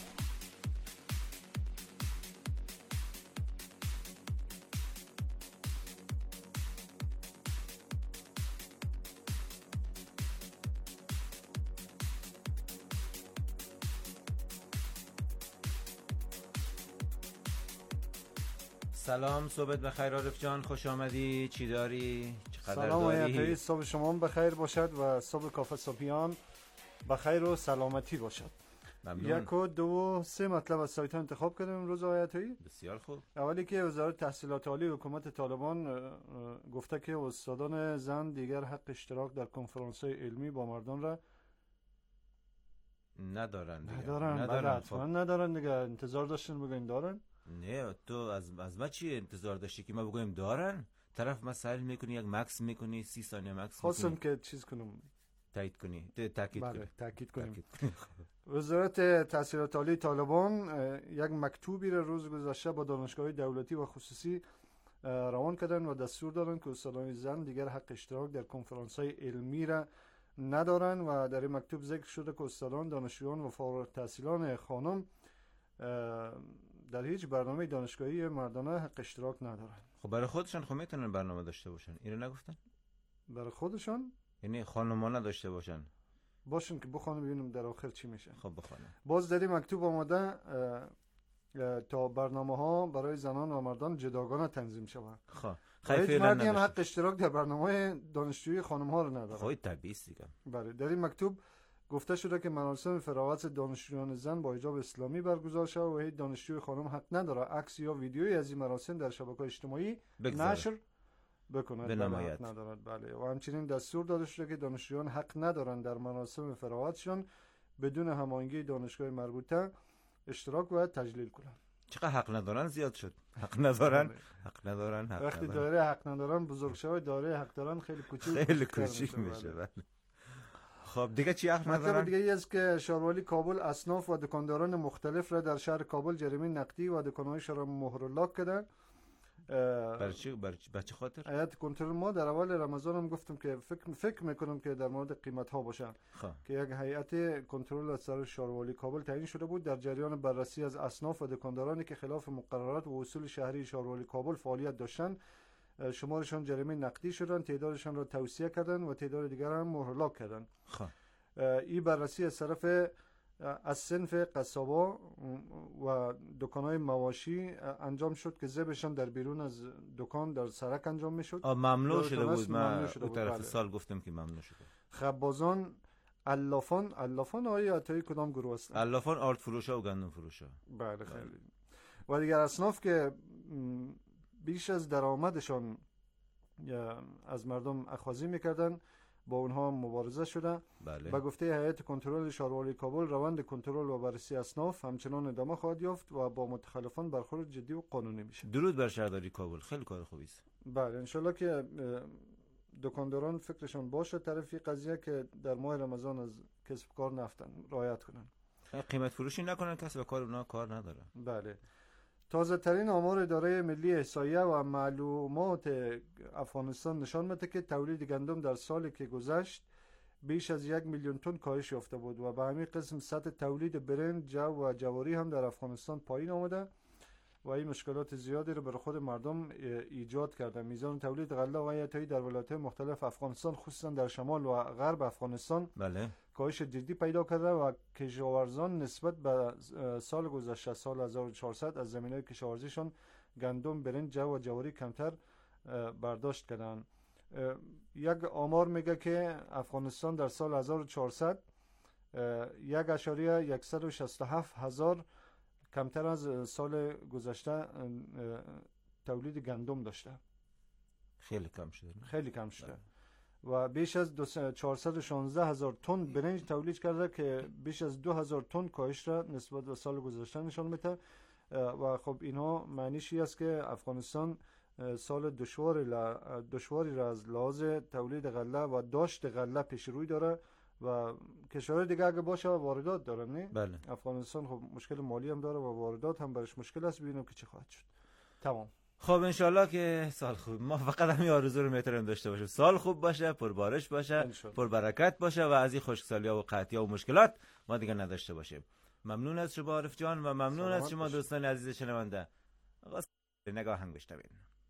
Speaker 20: سلام، صبحت بخیر عارف جان، خوش آمدی. چی داری؟ چقدر
Speaker 23: سلام
Speaker 20: داری؟
Speaker 23: صبح شما بخیر باشد و صبح کافه صبحیان بخیر و سلامتی باشد.
Speaker 20: ممنون.
Speaker 23: یک و دو سه مطلب از سایت ها انتخاب کردیم امروز آیتایی.
Speaker 20: بسیار خوب.
Speaker 23: اولی که وزارت تحصیلات عالی حکومت طالبان گفته که استادان زن دیگر حق اشتراک در کنفرانس های علمی با مردان را
Speaker 20: ندارن دیگه.
Speaker 23: ندارن.
Speaker 20: ندارن.
Speaker 23: حتما ندارن دیگه. انتظار داشتن بگین دارن؟
Speaker 20: نه، تو از از ما چی انتظار داشتی که ما بگویم دارن؟ طرف مسائل میکنی، یک مکس میکنی، سی ثانیه مکس
Speaker 23: خواستم
Speaker 20: میکنی.
Speaker 23: که چیز کنم،
Speaker 20: تایید کنی، تاکید
Speaker 23: بله،
Speaker 20: کنی.
Speaker 23: تاکید کنیم. وزارت تحصیلات عالی طالبان یک مکتوبی را روز گذشته با دانشگاه‌های دولتی و خصوصی روان کردن و دستور دادن که استادان زن دیگر حق اشتراک در کنفرانس‌های علمی را ندارن و در این مکتوب ذکر شده که استادان، دانشجویان و فارغ التحصیلان خانم در هیچ برنامه دانشگاهی مردانه حق اشتراک ندارن.
Speaker 20: خب برای خودشان خب میتونن برنامه داشته باشن، اینو نگفتن؟ برای
Speaker 23: خودشان؟
Speaker 20: یعنی خانم‌ها نداشته باشن.
Speaker 23: باشن که بخوانم ببینم در آخر چی میشه.
Speaker 20: خب بخوانم.
Speaker 23: باز در این مکتوب آمده تا برنامه ها برای زنان و مردان جداگانه تنظیم شود.
Speaker 20: خب
Speaker 23: هیچ مردی هم حق اشتراک در برنامه دانشجویی خانم ها رو نداره.
Speaker 20: خب طبیعی است دیگه.
Speaker 23: بله، در این مکتوب گفته شده که مراسم فراغت دانشجویان زن با حجاب اسلامی برگزار شود و هیچ دانشجوی خانم حق نداره عکس یا ویدیویی از این مراسم در شبکه‌های اجتماعی
Speaker 20: بگذاره.
Speaker 23: نشر بکند.
Speaker 20: بنماید.
Speaker 23: بله، ندارد. بله. و همچنین دستور داده شده که دانشجویان حق ندارند در مراسم فراغتشان بدون هماهنگی دانشگاه مربوطه اشتراک و تجلیل کنند.
Speaker 20: چقدر حق ندارن زیاد شد. حق ندارن، حق ندارن، حق
Speaker 23: وقتی
Speaker 20: ندارن.
Speaker 23: دایره حق ندارن بزرگ شود، دایره حق دارن خیلی کوچیک
Speaker 20: خیلی کوچیک میشه. بله. خب دیگه چی حق ندارن؟
Speaker 23: مطلب دیگه ای است که شهروالی کابل اصناف و دکانداران مختلف را در شهر کابل جریمه نقدی و دکان‌هایشان را مهر و لاک کردن.
Speaker 20: برای چی برای چه خاطر؟
Speaker 23: هیئت کنترل ما در اول رمضان هم گفتم که فکر فکر میکنم که در مورد قیمت ها باشن.
Speaker 20: خب.
Speaker 23: که یک هیئت کنترل از طرف شهروالی کابل تعیین شده بود در جریان بررسی از اصناف و دکاندارانی که خلاف مقررات و اصول شهری شهروالی کابل فعالیت داشتند شمارشان جریمه نقدی شدن، تعدادشان را توصیه کردن و تعداد دیگر هم مهر لاک کردن.
Speaker 20: خب.
Speaker 23: این بررسی از طرف از صنف قصابا و دکان‌های مواشی انجام شد که ذبحشان در بیرون از دکان در سرک انجام میشد.
Speaker 20: ممنوع شده بود. من اون طرف سال گفتم که ممنوع شده.
Speaker 23: خبازان، علافان، علافان آیا عطایی کدام گروه هستند؟
Speaker 20: علافان آرد فروشا و گندم فروشا.
Speaker 23: بله خیلی. و دیگر اصناف که بیش از درآمدشان از مردم اخاذی میکردن با اونها مبارزه شده.
Speaker 20: بله.
Speaker 23: با گفته هیئت کنترل شهروالی کابل روند کنترل و بررسی اصناف همچنان ادامه خواهد یافت و با متخلفان برخورد جدی و قانونی میشه.
Speaker 20: درود بر شهرداری کابل، خیلی کار خوبی است.
Speaker 23: بله انشالله که دکانداران فکرشان باشه طرف این قضیه که در ماه رمضان از کسب کار نفتن رعایت کنن،
Speaker 20: قیمت فروشی نکنن، کسب کار اونها کار نداره.
Speaker 23: بله. تازه ترین آمار اداره ملی احصایه و معلومات افغانستان نشان میده که تولید گندم در سالی که گذشت بیش از یک میلیون تن کاهش یافته بود و به همین قسم سطح تولید برنج، جو و جواری هم در افغانستان پایین آمده و این مشکلات زیادی رو برای خود مردم ایجاد کرده. میزان تولید غله و عطایی در ولایت‌های مختلف افغانستان خصوصا در شمال و غرب افغانستان
Speaker 20: بله
Speaker 23: کاهش جدی پیدا کرده و کشاورزان نسبت به سال گذشته سال هزار و چهارصد از زمینهای کشاورزیشان گندم، برنج، جو و جواری کمتر برداشت کردن. یک آمار میگه که افغانستان در سال هزار و چهارصد یک اشاریه صد و شصت و هفت هزار کمتر از سال گذشته تولید گندم داشته.
Speaker 20: خیلی کم شده.
Speaker 23: خیلی کم شده. و بیش از چهارصد و شانزده هزار تن برنج تولید کرده که بیش از دو هزار تن کاهش را نسبت به سال گذشته نشان میده و خب اینها معنیش این است که افغانستان سال دشواری دشواری را از لحاظ تولید غله و داشت غله پیش روی داره و کشورهای دیگه اگه باشه واردات داره نه؟
Speaker 20: بله.
Speaker 23: افغانستان خب مشکل مالی هم داره و واردات هم برش مشکل است. ببینیم که چی خواهد شد. تمام.
Speaker 20: خب انشالله که سال خوب، ما فقط همین آرزو رو میتونیم داشته باشیم، سال خوب باشه، پر بارش باشه، پر برکت باشه و از این خشکسالی‌ها و قحطی‌ها و مشکلات ما دیگه نداشته باشیم. ممنون از شما عارف جان و ممنون از شما دوستان عزیز شنونده. آقا نگاه هنگ بشنوین.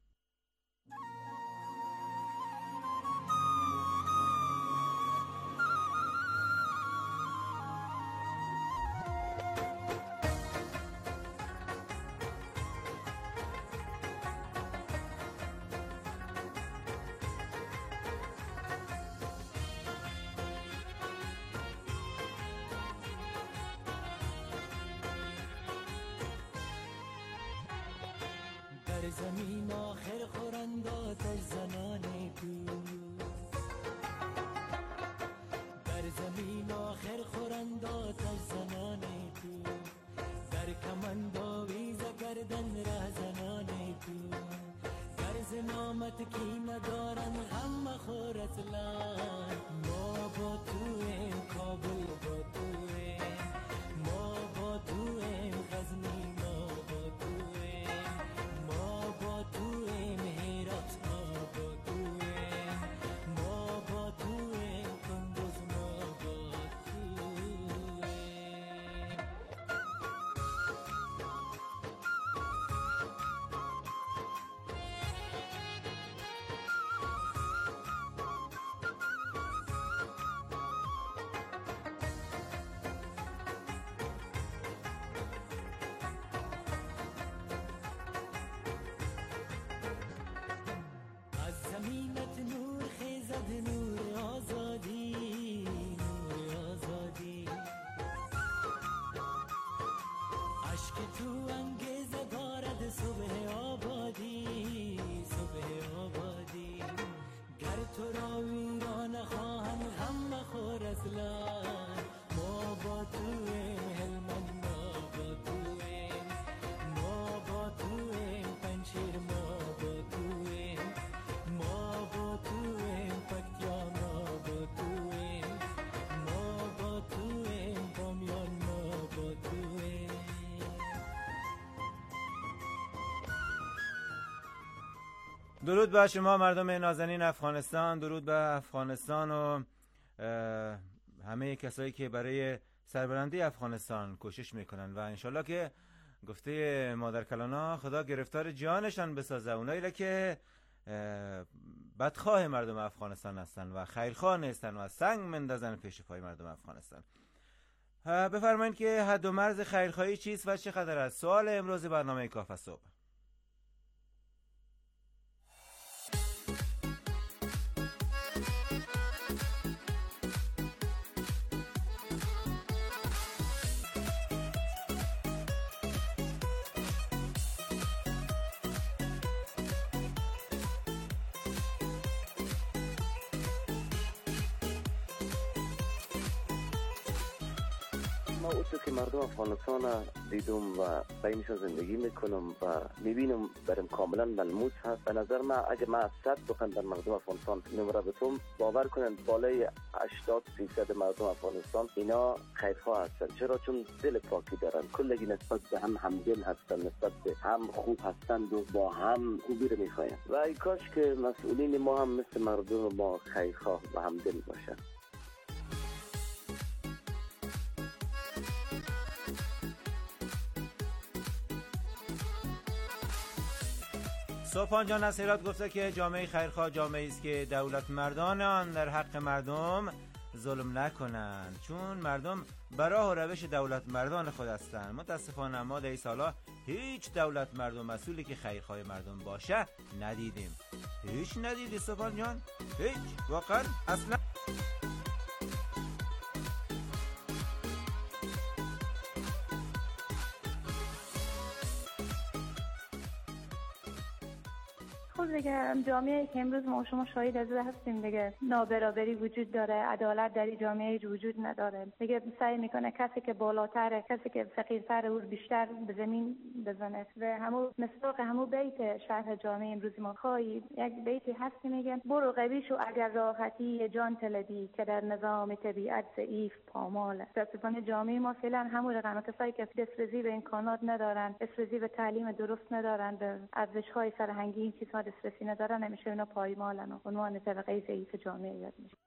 Speaker 13: در زمین آخر خورنداتش زنان دوست، در زمین آخر خورنداتش زنان دوست، در کمند آویز گردن ره زنان دوست، گرز نامت کی ندارن غم مخور اصلا. ما با تویم کابل، با تویم ما با تویم غزنی، ما با تویم ما با تویم هرات، ما با تویم ما با تویم کندوز،
Speaker 20: درود به شما مردم نازنین افغانستان، درود به افغانستان و همه کسایی که برای سربلندی افغانستان کوشش میکنن و انشالله که گفته مادر کلانا خدا گرفتار جانشان بسازه، اونایی را که بدخواه مردم افغانستان هستن و خیرخواه نیستن و سنگ مندازن پیش پای مردم افغانستان. بفرمایید که حد و مرز خیرخواهی چیست و چقدر است؟ سوال امروز برنامه کافه صبح.
Speaker 2: ما اوچو که مردم افغانستان دیدم و بینشون زندگی میکنم و میبینم برم کاملا ملموس هست. به نظر من اگه من صد بخوام در مردم افغانستان نمره بتم، باور کنن بالای هشتاد درصد مردم افغانستان اینا خیرخواه هستن. چرا؟ چون دل پاکی دارن، کلگی نسبت به هم همدل هستن، نسبت به هم خوب هستند و با هم خوبی رو میخواین و ای کاش که مسئولین ما هم مثل مردم ما خیرخواه و همدل باشن.
Speaker 20: سوپان جان از هرات گفته که جامعه خیرخواه جامعه است که دولت مردان آن در حق مردم ظلم نکنند، چون مردم برای روش دولت مردان خود هستند. متاسفانه ما در این سالا هیچ دولت مردم مسئولی که خیرخواه مردم باشه ندیدیم. هیچ ندیدی سوپان جان؟ هیچ، واقعا اصلا.
Speaker 21: خب دیگه جامعه که امروز ما شما شاهد از هستیم دیگه، نابرابری وجود داره، عدالت در این جامعه وجود نداره دیگه. سعی میکنه کسی که بالاتره، کسی که فقیرتره او بیشتر به زمین بزنه و همو مصداق همو بیت شرح جامعه امروز ما خواهید یک بیتی هست میگه برو قویشو اگر راحتی جان طلبی که در نظام طبیعت ضعیف پاماله. متاسفانه جامعه ما فعلا همون رقم کسایی که دسترسی به امکانات ندارن، دسترسی به تعلیم درست ندارن، به ارزش‌های فرهنگی این چیزها دسترسی ندارن، نمیشه اونا پایمالن و عنوان طبقه ضعیف جامعه یاد میشه.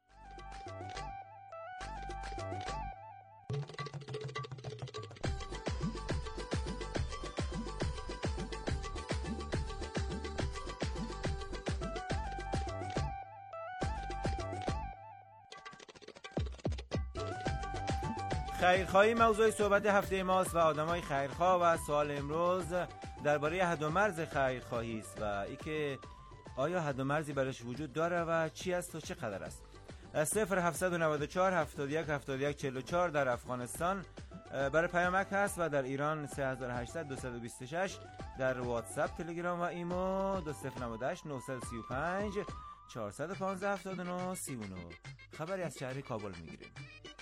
Speaker 20: خیرخواهی موضوع صحبت هفته ماست و آدمای خیرخواه و سوال امروز درباره حد و مرز خیرخواهی است و اینکه آیا حد و مرزی برش وجود داره و چی است و چقدر است. صفر هفتصد و نود و چهار هفتاد و یک هفتاد و یک چهل و چهار در افغانستان برای پیامک هست و در ایران سه هزار و هشتصد دویست و بیست و شش در واتساپ، تلگرام و ایمو دو صفر نود و هشت نهصد و سی و پنج چهارصد و پانزده هفتاد و نه سی و نه. خبری از شهر کابل میگیریم.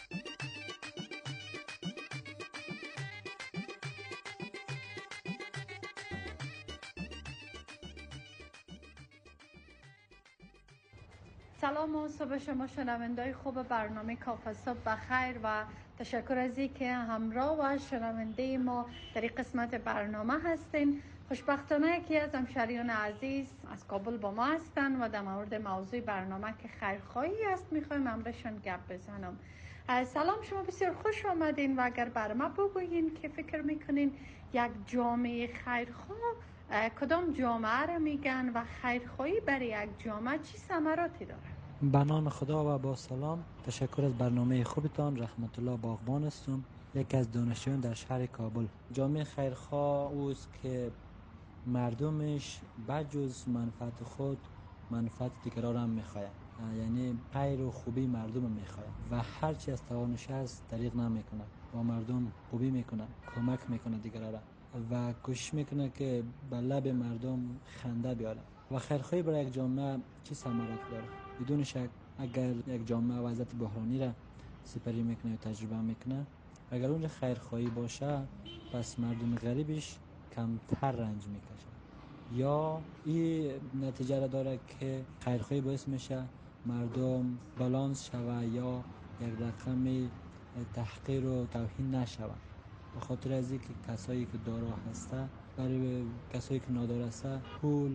Speaker 4: سلام و صبح شما شنوندای خوب برنامه کافه صبح بخیر و تشکر از اینکه همراه و شنونده ما در این قسمت برنامه هستین. خوشبختانه یکی از همشهریان عزیز از کابل با ما هستن و در مورد موضوع برنامه که خیرخواهی است میخوایم امرشان گپ بزنم. سلام، شما بسیار خوش آمدین و اگر بر ما بگویین که فکر میکنین یک جامعه خیرخواه کدام جامعه را میگن و خیرخواهی برای یک جامعه چی ثمراتی داره؟
Speaker 5: به نام خدا و با سلام، تشکر از برنامه خوبتان. رحمت الله باغبان هستم، یکی از دانشجویان در شهر کابل. جامعه خیرخواه اوست که مردمش بجز منفعت خود منفعت دیگران هم میخواهند، یعنی خیر و خوبی مردم هم میخواهند و هرچی از توانش هست دریغ نمیکنه، با مردم خوبی میکنه، کمک میکنه دیگران را و کوشش میکنه که به لب مردم خنده بیاره. و خیرخواهی برای یک جامعه چی ثمراتی داره؟ بدون شک اگر یک جامعه وضعیت بحرانی را سپری میکنه و تجربه میکنه، اگر اونجا خیرخواهی باشه پس مردم غریبش کمتر رنج میکشه. یا این نتیجه را داره که خیرخواهی باعث میشه مردم بالانس شوه یا یک رقم تحقیر و توهین نشوه. به خاطر از اینکه کسایی که دارا هسته برای کسایی که نادار هسته پول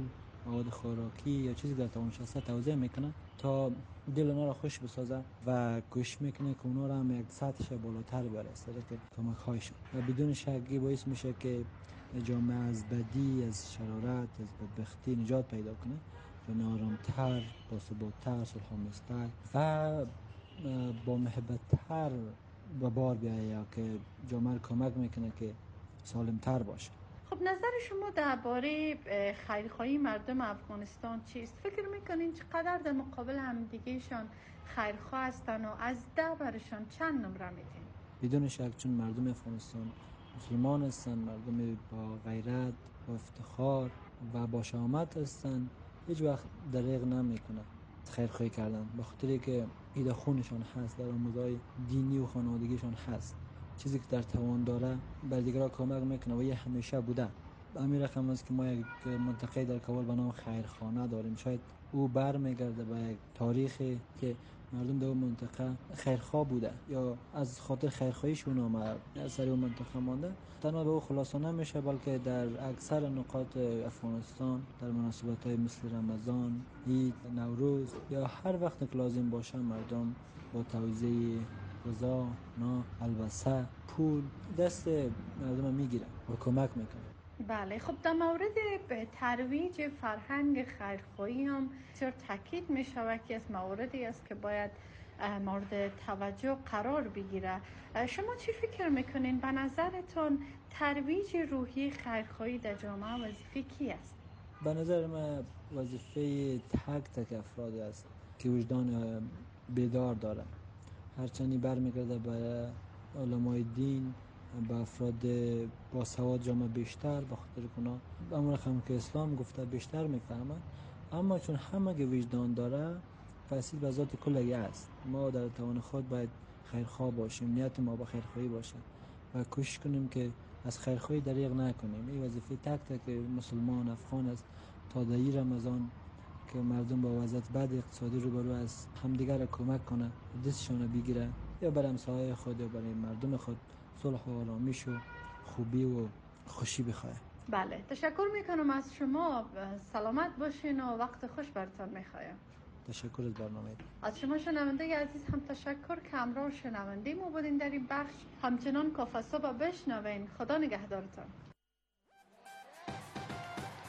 Speaker 5: مواد خوراکی یا چیزی در توانش هست توزیع میکنه تا دل اونا را خوش بسازه و کوشش میکنه که اونا را هم یک سطحش بالاتر ببره از طریق کمک هایشون و بدون شک باعث میشه که جامعه از بدی، از شرارت، از بدبختی نجات پیدا کنه، جامعه آرامتر، باثبات‌تر، صلح‌آمیزتر و با محبت‌تر به بار بیایه یا که جامعه کمک میکنه که سالمتر باشه.
Speaker 4: خب نظر شما درباره خیرخواهی مردم افغانستان چیست؟ فکر میکنین چقدر در مقابل همدیگهشان خیرخواه هستن و از ده برشان چند نمره میدین؟
Speaker 5: بدون شک چون مردم افغانستان مسلمان هستن، مردم با غیرت، با افتخار و با شهامت هستن، هیچ وقت دریغ نمیکنه خیرخواهی کردن، به خاطری که ایده خونشان هست، در آموزهای دینی و خانوادگیشان هست، چیزی که در توان داره بر دیگران کمک میکنه و یه همیشه بوده. امیر رقم است که ما یک منطقه در کابل به نام خیرخانه داریم، شاید او برمیگرده به یک تاریخی که مردم در اون منطقه خیرخواه بوده یا از خاطر خیرخواهیشون هم سر اون منطقه مانده. تنها به او خلاصه نمیشه بلکه در اکثر نقاط افغانستان در مناسبت‌های مثل رمضان، عید، نوروز یا هر وقت که لازم باشه مردم با توزیع غذا، نا، البسه، پول دست مردم میگیرن و کمک میکنن.
Speaker 4: بله، خب در مورد ترویج فرهنگ خیرخواهی هم بسیار تاکید می شود که از مواردی است که باید مورد توجه قرار بگیره. شما چی فکر میکنین؟ به نظرتون ترویج روحی خیرخواهی در جامعه وظیفه کی است؟
Speaker 5: به نظر من وظیفه تک تک افراد است که وجدان بیدار داره. هرچندی برمیگرده به علمای دین، با افراد با سواد جامعه بیشتر، به خاطر کنا امر هم که اسلام گفته بیشتر میفهمن، اما چون همه که وجدان داره فصیل به ذات کلگی است. ما در توان خود باید خیرخواه باشیم، نیت ما با خیرخواهی باشه و کوشش کنیم که از خیرخواهی دریغ نکنیم. این وظیفه تک تک مسلمان افغان است تا در رمضان که مردم با وضعیت بد اقتصادی روبرو است همدیگر را کمک کنه، دستشان بگیره یا بر همسایه خود یا برای مردم خود صلح و آرامش و خوبی و خوشی بخواه.
Speaker 4: بله، تشکر میکنم از شما. سلامت باشین و وقت خوش براتون میخوایم.
Speaker 5: تشکر از برنامه.
Speaker 4: از شما شنونده عزیز هم تشکر که همراه شنونده ما بودین در این بخش. همچنان کافه صبح بشنوین. خدا نگهدارتان.